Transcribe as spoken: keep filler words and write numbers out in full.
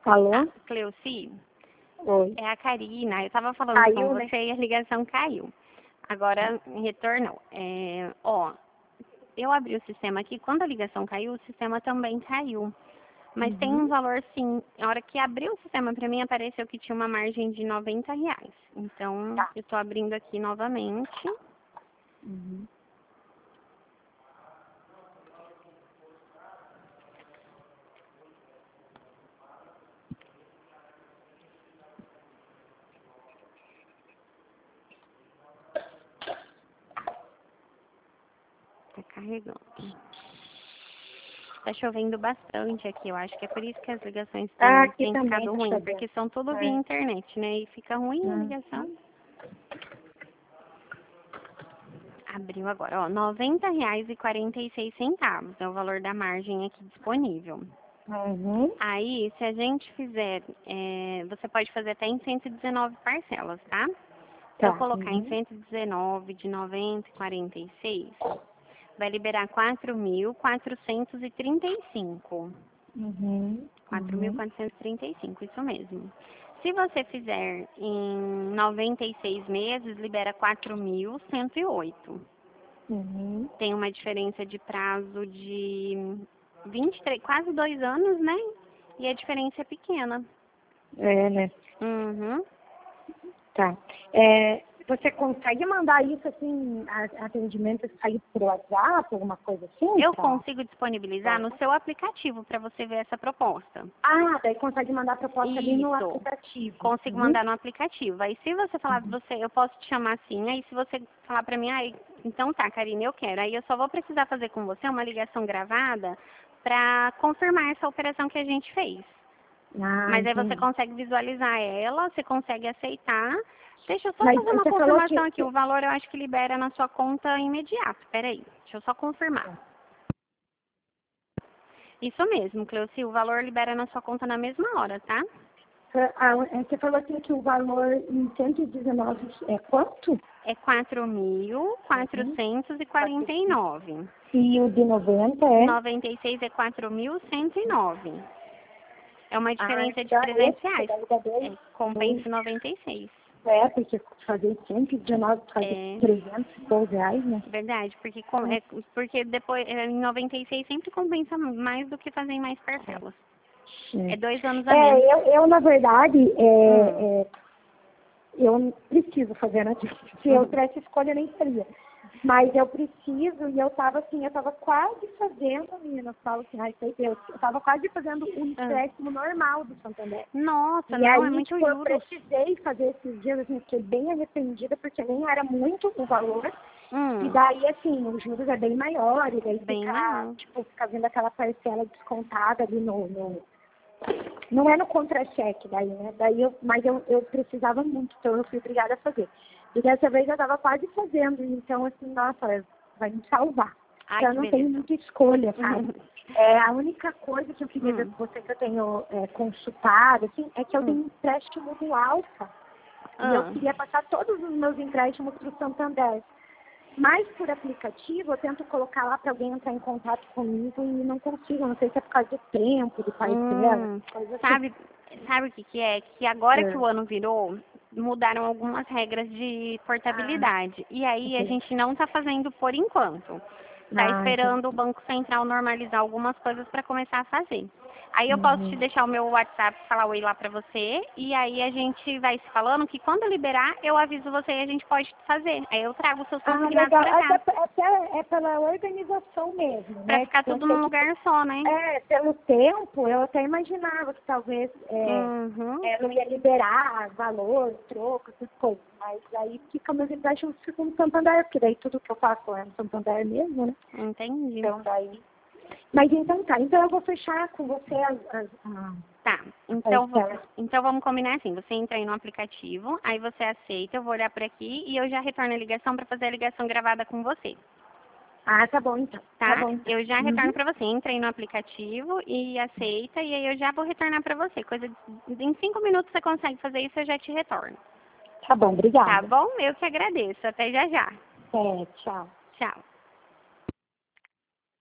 Alô? Cleuci, Oi. é a Karina. Eu estava falando Caiu, com né? você e a ligação caiu. Agora retornou. É, ó, eu abri o sistema aqui. Quando a ligação caiu, o sistema também caiu. Mas tem um Uhum. valor, sim. A hora que abriu o sistema para mim, apareceu que tinha uma margem de noventa reais. Então, Tá. eu estou abrindo aqui novamente. Uhum. Tá carregando. Tá chovendo bastante aqui. Eu acho que é por isso que as ligações Ah, têm, aqui têm também ficado tá ruins. chovendo. Porque são tudo via É. internet, né? E fica ruim a ligação. Uhum. Abriu agora, ó, noventa reais e quarenta e seis centavos é o valor da margem aqui disponível. Uhum. Aí, se a gente fizer, é, você pode fazer até em cento e dezenove parcelas, tá? Se eu Tá. colocar em Uhum. cento e dezenove de noventa e quarenta e seis, vai liberar quatro mil quatrocentos e trinta e cinco. Uhum. quatro mil Uhum. quatrocentos e trinta e cinco, isso mesmo. Se você fizer em noventa e seis meses, libera quatro mil cento e oito. Uhum. Tem uma diferença de prazo de vinte e três, quase dois anos, né? E a diferença é pequena. É, né? Uhum. Tá. É, você consegue mandar isso assim, a- atendimento sair por WhatsApp, alguma coisa assim? Eu Pra... consigo disponibilizar no seu aplicativo para você ver essa proposta. Ah, daí consegue mandar a proposta ali no Isso. aplicativo. Consigo Uhum. mandar no aplicativo. Aí se você falar, Uhum. você, eu posso te chamar assim, aí se você falar para mim, aí, então tá, Karine, eu quero. Aí eu só vou precisar fazer com você uma ligação gravada para confirmar essa operação que a gente fez. Ah, Mas aí você entendi. consegue visualizar ela, você consegue aceitar. Deixa eu só Mas fazer uma você falou que... confirmação aqui. O valor eu acho que libera na sua conta imediato. Peraí, deixa eu só confirmar. Isso mesmo, Cleuci, o valor libera na sua conta na mesma hora, tá? Ah, você falou assim que o valor em cento e dezenove é quanto? É quatro mil Uhum. quatrocentos e quarenta e nove. E o de noventa O é? noventa e seis é quatro mil cento e nove. É uma Ah, diferença de dá trezentos esse, reais. daí dá dois. É, dois. compensa noventa e seis. É, porque fazer cento e dezenove, fazer É. trezentos e poucos reais, né? Verdade, porque, com- Hum. é, porque depois, é, em noventa e seis sempre compensa mais do que fazer em mais parcelas. É dois anos a menos. É, eu, eu na verdade, Hum. é, é, eu preciso fazer, né? Se eu Uhum. tivesse escolha, eu nem faria. Mas eu preciso, e eu tava assim, eu tava quase fazendo, menina, eu falo assim, ai, sei Deus, eu tava quase fazendo o Ah. empréstimo normal do Santander. Nossa, E não, é aí, muito tipo, eu juros. precisei fazer esses dias, assim, fiquei bem arrependida, porque nem era muito o valor. E Hum. daí, assim, os juros é bem maior, e daí Bem fica, maior. tipo, fica vindo aquela parcela descontada ali no... no não é no contra-cheque daí, né? Daí eu, mas eu, eu precisava muito, então eu fui obrigada a fazer. E dessa vez eu estava quase fazendo, então, assim, nossa, vai me salvar. Ai, Eu que não tenho beleza. muita escolha, sabe? É, a única coisa que eu queria ver Hum. com você que eu tenho é, consultado, assim, é que eu Hum. tenho um empréstimo do Alfa. E eu Ah. queria passar todos os meus empréstimos para o Santander. Mas por aplicativo, eu tento colocar lá para alguém entrar em contato comigo e não consigo. Não sei se é por causa do tempo, de parcela, Hum. coisa assim. Sabe, sabe o que que é? Que agora que É. o ano virou, mudaram algumas regras de Ah, portabilidade. E aí a entendi. gente não está fazendo por enquanto. Está Ah, entendi. esperando o Banco Central normalizar algumas coisas para começar a fazer. Aí eu posso te Uhum. deixar o meu WhatsApp, falar oi lá pra você, e aí a gente vai se falando que quando liberar, eu aviso você e a gente pode fazer. Aí eu trago os seus Ah, consignados legal. pra cá, Até, até é pela organização mesmo, pra né? ficar Tipo, eu tudo sei num que, lugar só, né? é, pelo tempo, eu até imaginava que talvez é, Uhum. é, não ia liberar valor, troco, essas coisas. Mas aí fica meus empréstimos ficam no Santander, porque daí tudo que eu faço é no Santander mesmo, né? Entendi. Então daí. Mas então tá, então eu vou fechar com você as, as, a, Tá, a então, vo- parcela. então vamos combinar assim, você entra aí no aplicativo, aí você aceita, eu vou olhar por aqui e eu já retorno a ligação para fazer a ligação gravada com você, Ah, tá bom então. Tá tá? bom então. Eu já retorno Uhum. para você, entra aí no aplicativo e aceita e aí eu já vou retornar para você. Coisa de, em cinco minutos você consegue fazer isso, eu já te retorno. Tá bom, Tá obrigada. bom? Eu que agradeço. Até já já. É, tchau. Tchau.